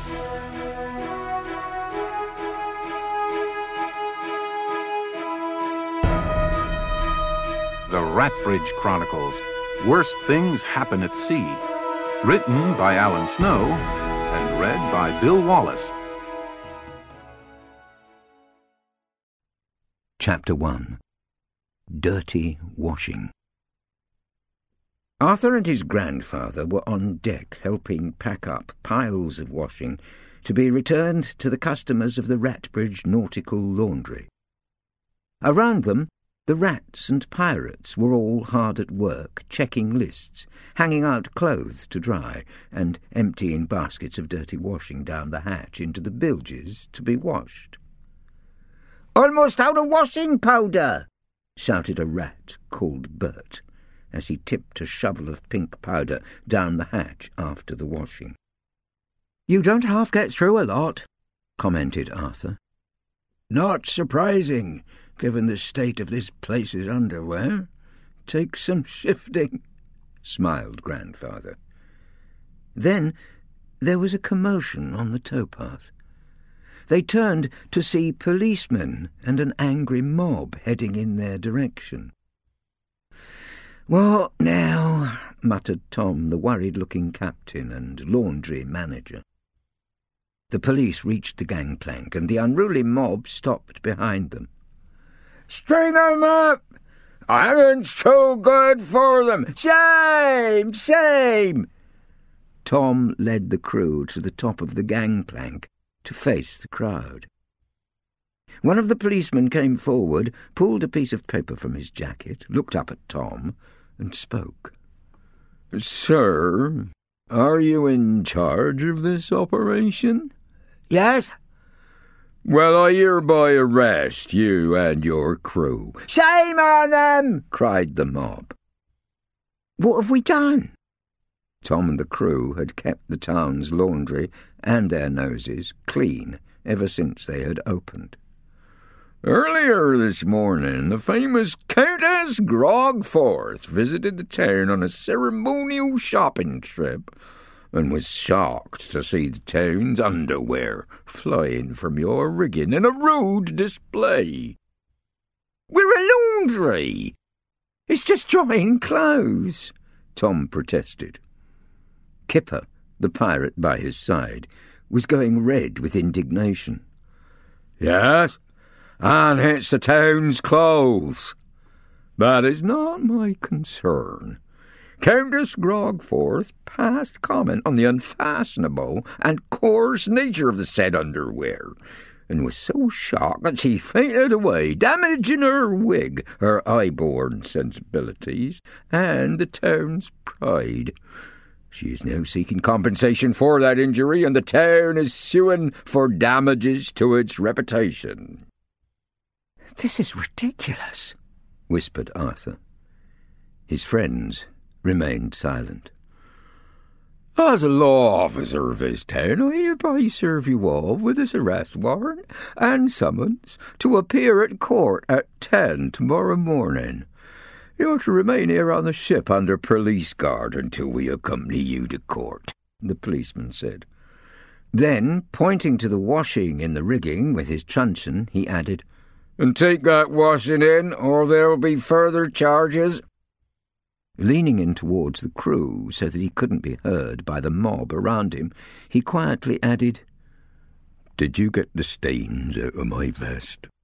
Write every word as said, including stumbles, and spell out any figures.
The Ratbridge Chronicles. Worst Things Happen at Sea. Written by Alan Snow and read by Bill Wallace. Chapter one. Dirty Washing. Arthur and his grandfather were on deck helping pack up piles of washing to be returned to the customers of the Ratbridge Nautical Laundry. Around them, the rats and pirates were all hard at work, checking lists, hanging out clothes to dry, and emptying baskets of dirty washing down the hatch into the bilges to be washed. "Almost out of washing powder!" shouted a rat called Bert, as he tipped a shovel of pink powder down the hatch after the washing. "You don't half get through a lot," commented Arthur. "Not surprising, given the state of this place's underwear. Takes some shifting," smiled Grandfather. Then there was a commotion on the towpath. They turned to see policemen and an angry mob heading in their direction. "What now?" muttered Tom, the worried-looking captain and laundry manager. The police reached the gangplank, and the unruly mob stopped behind them. "String 'em up! Iron's too good for them! Shame! Shame!" Tom led the crew to the top of the gangplank to face the crowd. One of the policemen came forward, pulled a piece of paper from his jacket, looked up at Tom, and spoke. "Sir, are you in charge of this operation?" "Yes." "Well, I hereby arrest you and your crew." "Shame on them!" cried the mob. "What have we done?" Tom and the crew had kept the town's laundry and their noses clean ever since they had opened. "Earlier this morning, the famous Countess Grogforth visited the town on a ceremonial shopping trip, and was shocked to see the town's underwear flying from your rigging in a rude display." "We're a laundry. It's just drying clothes," Tom protested. Kipper, the pirate by his side, was going red with indignation. "Yes, and it's the town's clothes. That is not my concern. Countess Grogforth passed comment on the unfashionable and coarse nature of the said underwear, and was so shocked that she fainted away, damaging her wig, her high-born sensibilities, and the town's pride. She is now seeking compensation for that injury, and the town is suing for damages to its reputation." "This is ridiculous," whispered Arthur. His friends remained silent. "As a law officer of this town, I hereby serve you all with this arrest warrant and summons to appear at court at ten tomorrow morning. You're to remain here on the ship under police guard until we accompany you to court," the policeman said. Then, pointing to the washing in the rigging with his truncheon, he added, "And take that washing in, or there'll be further charges." Leaning in towards the crew so that he couldn't be heard by the mob around him, he quietly added, "Did you get the stains out of my vest?"